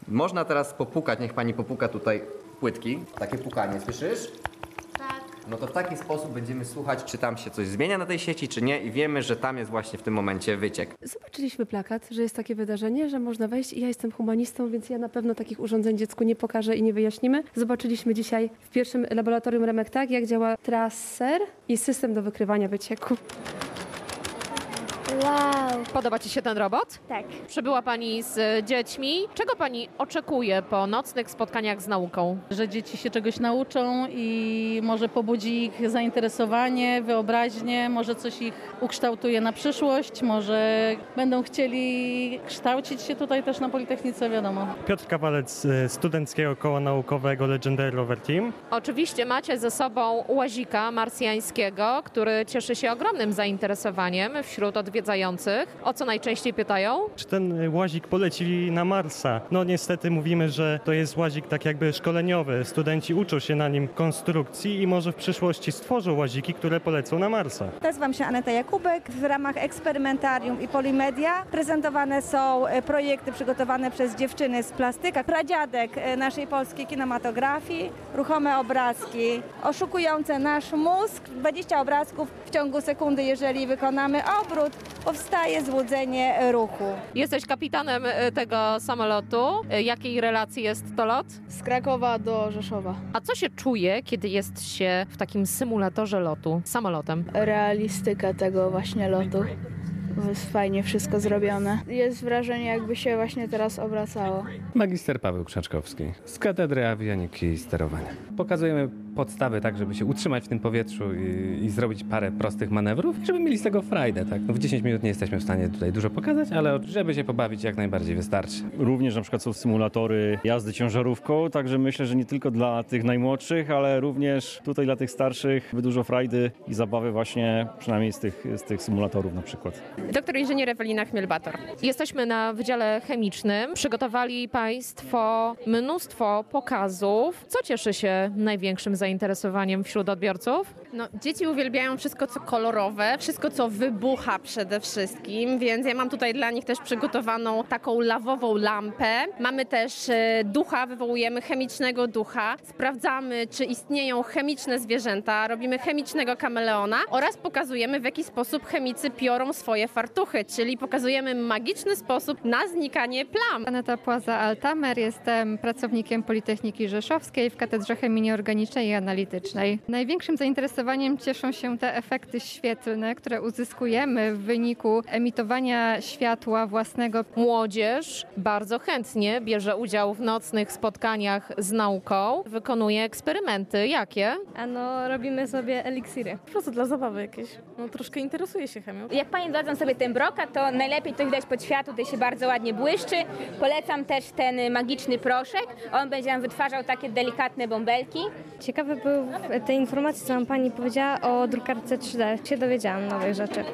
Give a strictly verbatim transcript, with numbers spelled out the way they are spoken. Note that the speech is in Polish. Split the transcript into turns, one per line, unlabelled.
Można teraz popukać, niech pani popuka tutaj płytki. Takie pukanie, słyszysz?
Tak.
No to w taki sposób będziemy słuchać, czy tam się coś zmienia na tej sieci, czy nie i wiemy, że tam jest właśnie w tym momencie wyciek.
Zobaczyliśmy plakat, że jest takie wydarzenie, że można wejść i ja jestem humanistą, więc ja na pewno takich urządzeń dziecku nie pokażę i nie wyjaśnimy. Zobaczyliśmy dzisiaj w pierwszym laboratorium Remektak, jak działa traser i system do wykrywania wycieku.
Wow.
Podoba ci się ten robot?
Tak.
Przybyła pani z dziećmi. Czego pani oczekuje po nocnych spotkaniach z nauką?
Że dzieci się czegoś nauczą i może pobudzi ich zainteresowanie, wyobraźnię, może coś ich ukształtuje na przyszłość, może będą chcieli kształcić się tutaj też na Politechnice, wiadomo.
Piotr Kawalec z Studenckiego Koła Naukowego Legendary Rover Team.
Oczywiście macie ze sobą łazika marsjańskiego, który cieszy się ogromnym zainteresowaniem wśród odwiedzających. O co najczęściej pytają?
Czy ten łazik poleci na Marsa? No niestety mówimy, że to jest łazik tak jakby szkoleniowy. Studenci uczą się na nim konstrukcji i może w przyszłości stworzą łaziki, które polecą na Marsa.
Nazywam się Aneta Jakubek. W ramach eksperymentarium i Polimedia prezentowane są projekty przygotowane przez dziewczyny z plastyka. Pradziadek naszej polskiej kinematografii, ruchome obrazki oszukujące nasz mózg. dwadzieścia obrazków w ciągu sekundy, jeżeli wykonamy obrót, powstaje złudzenie ruchu.
Jesteś kapitanem y, tego samolotu. Y, Jakiej relacji jest to lot?
Z Krakowa do Rzeszowa.
A co się czuje, kiedy jest się w takim symulatorze lotu samolotem?
Realistyka tego właśnie lotu. Jest fajnie wszystko zrobione. Jest wrażenie, jakby się właśnie teraz obracało.
Magister Paweł Krzaczkowski z Katedry Awioniki i Sterowania. Pokazujemy podstawy tak, żeby się utrzymać w tym powietrzu i, i zrobić parę prostych manewrów, żeby mieli z tego frajdę. Tak? No w dziesięć minut nie jesteśmy w stanie tutaj dużo pokazać, ale żeby się pobawić jak najbardziej wystarczy.
Również na przykład są symulatory jazdy ciężarówką, także myślę, że nie tylko dla tych najmłodszych, ale również tutaj dla tych starszych dużo frajdy i zabawy właśnie przynajmniej z tych, z tych symulatorów na przykład.
Doktor inżynier Ewelina Chmiel-Bator. Jesteśmy na Wydziale Chemicznym. Przygotowali Państwo mnóstwo pokazów. Co cieszy się największym zainteresowaniem wśród odbiorców?
No, dzieci uwielbiają wszystko, co kolorowe, wszystko, co wybucha przede wszystkim, więc ja mam tutaj dla nich też przygotowaną taką lawową lampę. Mamy też e, ducha, wywołujemy chemicznego ducha. Sprawdzamy, czy istnieją chemiczne zwierzęta, robimy chemicznego kameleona oraz pokazujemy, w jaki sposób chemicy piorą swoje fartuchy, czyli pokazujemy magiczny sposób na znikanie plam.
Aneta Płaza-Altamer, jestem pracownikiem Politechniki Rzeszowskiej w Katedrze Chemii Nieorganicznej i Analitycznej. Największym zainteresowaniem cieszą się te efekty świetlne, które uzyskujemy w wyniku emitowania światła własnego.
Młodzież bardzo chętnie bierze udział w nocnych spotkaniach z nauką, wykonuje eksperymenty. Jakie?
A no, robimy sobie eliksiry.
Po prostu dla zabawy jakieś. No troszkę interesuje się chemią.
Jak pani dodadzą sobie ten brokat, to najlepiej to widać pod światło, tutaj się bardzo ładnie błyszczy. Polecam też ten magiczny proszek. On będzie nam wytwarzał takie delikatne bąbelki.
Ciekawe były te informacje, co nam pani powiedziała o drukarce trzy D. Się dowiedziałam nowych rzeczy.